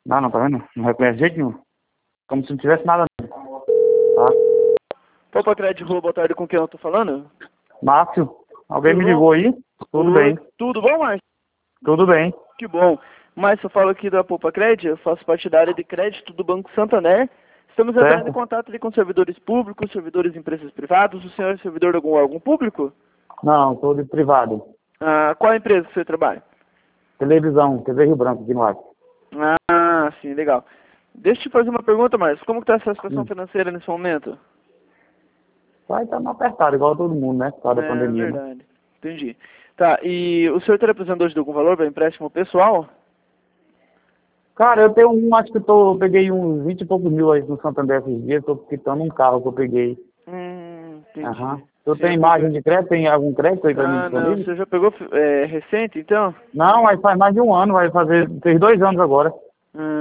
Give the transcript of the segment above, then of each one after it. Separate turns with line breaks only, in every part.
Não, não, tá vendo? Não reconhece de jeito nenhum. Como se não tivesse nada. Tá?
Poupa Crédito, boa tarde, com quem eu tô falando?
Márcio, alguém
Tudo
me
bom?
ligou aí? Tudo
Oi,
bem.
tudo bom, Márcio?
Tudo bem.
Que bom. Márcio, eu falo aqui da Poupa Crédito, eu faço parte da área de crédito do Banco Santander. Estamos entrando em
Certo?
contato ali com servidores públicos, servidores de empresas privadas. O senhor é servidor de algum público?
Não, tô de privado.
Qual empresa que você trabalha?
Televisão, TV Rio Branco, aqui no ar.
Ah, sim, legal. Deixa eu te fazer uma pergunta, Márcio. Como está essa situação
Hum.
financeira nesse momento?
Vai estar apertado, igual todo mundo, né? Por causa da
É
pandemia, né?
verdade. Entendi. Tá, e o senhor está precisando hoje de algum valor para empréstimo pessoal?
Cara, eu tenho acho que peguei uns 20 e poucos mil aí no Santander esses dias, tô quitando um carro que eu peguei.
Entendi.
Aham. Tu
Você já
tem
pegou...
margem de crédito? Tem algum crédito aí pra mim
Ah, não.
disponível?
Você já pegou recente, então?
Não, mas faz mais de um ano, fez 2 anos agora.
Ah,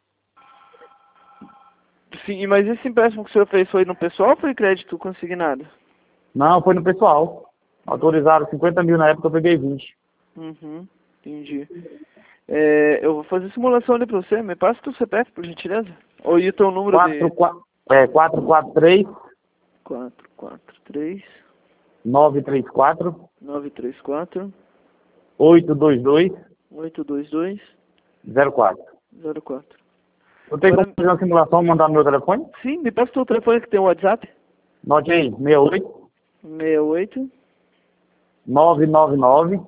sim, mas esse empréstimo que o senhor fez foi no pessoal ou foi crédito consignado?
Não, foi no pessoal. Autorizaram 50 mil na época, eu peguei 20.
Uhum, entendi. Eu vou fazer simulação ali pra você. Me passa o teu CPF, por gentileza. Ou e o teu número de...
443
443
934
934
822
822
04.
04.
Eu tenho como
Agora,
fazer uma simulação e mandar no meu telefone?
sim, me passa o teu telefone que tem o WhatsApp.
Note aí, 68
68
999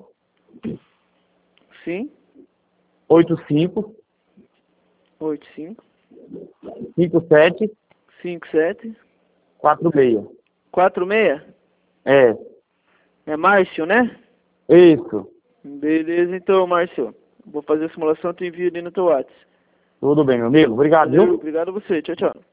sim,
85
85
57
57
46.
46.
É,
É Márcio, né?
isso.
Beleza, então, Márcio. Vou fazer a simulação e te envio ali no teu WhatsApp.
Tudo bem, meu amigo. Obrigado,
Valeu,
viu?
obrigado a você. Tchau, tchau.